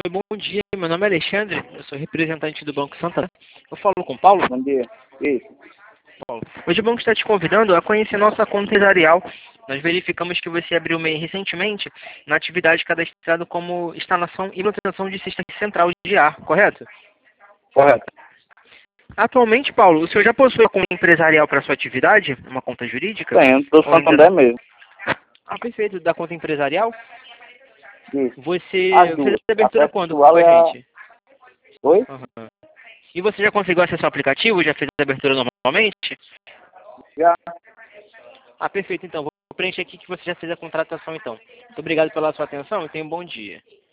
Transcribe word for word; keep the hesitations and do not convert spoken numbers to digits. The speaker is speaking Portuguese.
Oi, bom dia. Meu nome é Alexandre, eu sou representante do Banco Santander. Eu falo com o Paulo. Bom dia. Isso. Paulo. Hoje o banco está te convidando a conhecer nossa conta empresarial. Nós verificamos que você abriu MEI recentemente na atividade cadastrada como instalação e manutenção de sistema central de ar, correto? Correto. Atualmente, Paulo, o senhor já possui uma conta empresarial para sua atividade? Uma conta jurídica? Tenho, do Ou ainda Santander não? mesmo. Ah, perfeito. Da conta empresarial? Isso. Você As fez duas. a abertura A quando pessoal com a e a... gente? Oi? Aham. E você já conseguiu acessar o aplicativo? Já fez a abertura normalmente? Já. Ah, perfeito. Então, vou preencher aqui que você já fez a contratação, então. Muito obrigado pela sua atenção e tenha um bom dia.